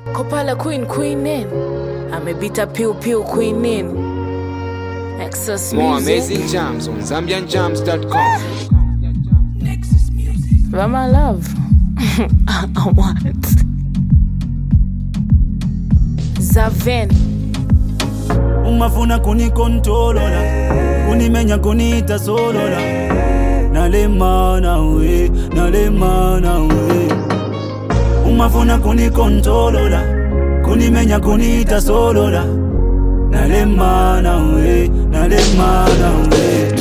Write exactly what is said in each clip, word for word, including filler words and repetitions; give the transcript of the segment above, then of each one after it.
Kopala Queen Queen in. I'm a bit of pew pew Queen in. Nexus More Music. amazing jams on zambian jams dot com. Nexus Music. But my love, I want Zaven. Umafuna kunikontrola, kunimenya kunita solola. Nalema nawe, nalema nawe. Umafuna kunikontrola, kunimenya kunita solola. Nalema nawe, nalema nawe.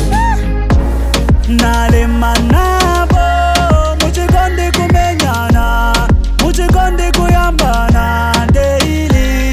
Nalema nabo, muchikonde kumenyana, muchikonde kuyambana daily.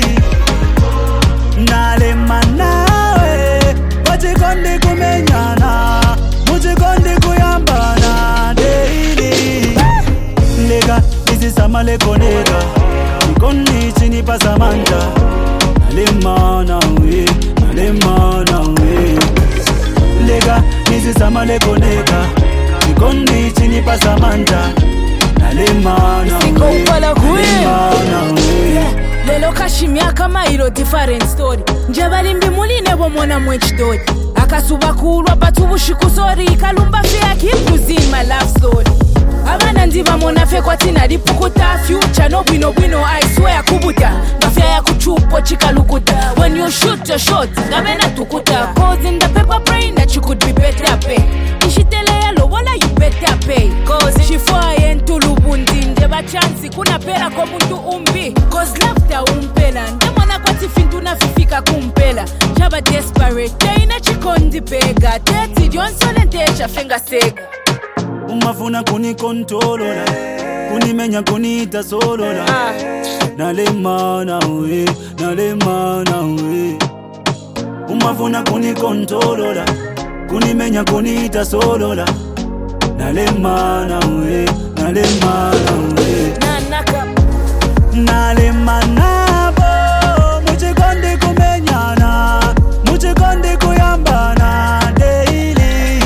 Nalema nawe, muchikonde kumenyana, muchikonde kuyambana daily. Lega, izi samale konega, chikoni chini pasamanta. Nalema nawe, nalema nawe. Lega, nizi samale koneka Nikoni chini pasamanta Nalema nawe, Siko upala kuwe nalema nawe. Lelo kashimia kama ilo different story. Njabali mbimuli nebo mwana mwechidori. Akasuba kulwa batubushiku sorry. Kalumba fea kipuzima love story. Abana ndiba mona fe kwa tina lipukuta. Future no bwino bwino I swear kubuta. Mafia ya kuchupo chika lukuta. When you shoot your shot Gabena tukuta. Cause in the paper brain that you could be better pay. Ishitele ya lo wala you better pay. Cause shifoye ntulubundi. Njeba chansi kuna pera kwa mtu umbi. Cause laughter umpela. Ndemona kwa tifintu na fifika kumpela. Jaba desperate Teina chikondi pega. Teti Johnson and Techa finger sega. Umafuna kunikontrola, kunimenya kunita solola. Nalema nawe, nalema nawe. Umafuna kunikontrola, kunimenya kunita solola. Nalema nawe, nalema nawe. Nanaka Nalema nabo, muchikonde kumenyana, muchikonde kuyambana daily.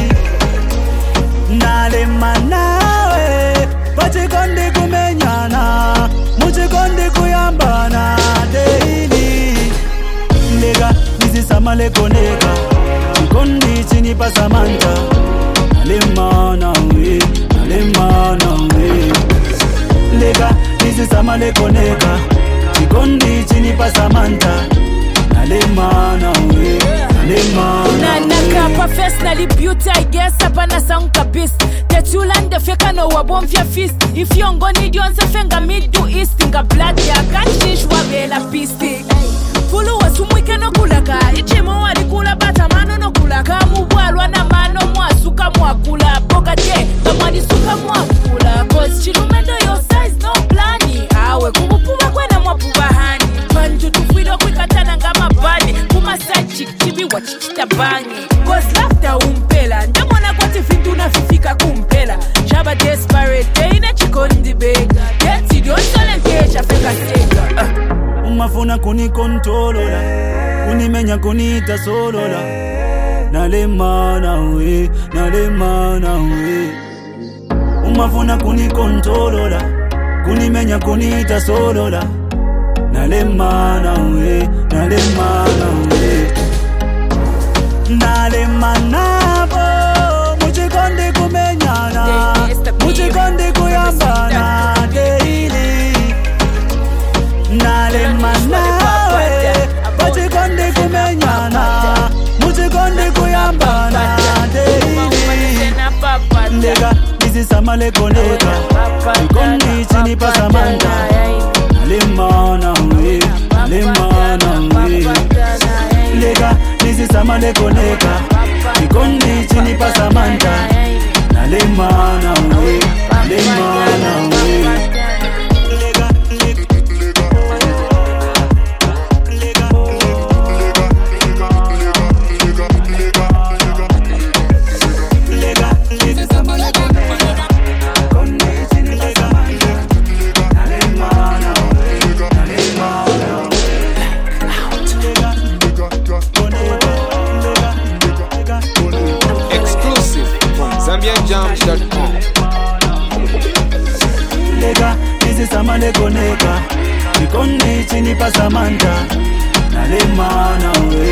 Nalema nawe, muchikonde kumenyana, muchikonde kuyambana daily. Lega, nizi samale koneka, chikondi chini pasamanta. Nalema nawe, nalema nawe. Lega, nizi samale koneka, chikondi chini pasamanta. Nalema nawe, nalema nawe. Nanaka professionally beauty I guess Apana sound kabis Tetulande feka no wabomfya fist If you ngo need you onse fenga middle east Nga blood ya kanshish wabela pisti Fulu wasumwike no kulaka Ichimo walikula bata mano no kulaka Muwalwa na mano mwasuka mwakula Boga te, kamwadi suka mwakula Cause chilumendo your size no plani Awe kubupuba kwena mwapuba hani Banjo tufido kwikatana nga mabani Kuma sachi chibi wachichita bangi Cause laughter umpela Ndemona kwa tifintu na fifika kumpela Jaba desperate Teina chikondi bega Teti Johnson and Techa feka sega uh. Umafuna kunikontrola, kunimenya kunita solola. Nalema nawe, nalema nawe. Umafuna kunikontrola, kunimenya kunita solola. Nalema nawe, nalema nawe. Nalema nabo, muchikonde kumenyana, muchikonde kuyambana daily. Nalema nawe, muchikonde kumenyana, muchikonde kuyambana daily. Lega, nizi samale koneka, chikondi chini pasamanta. Nalema nawe, nalema nawe. Lega, nizi samale koneka, chikondi chini pasamanta. Nalema nawe, nalema nawe. Exclusive from zambian jams dot com. Lega, nizi samale koneka, chikondi meni pasamanta nalemana we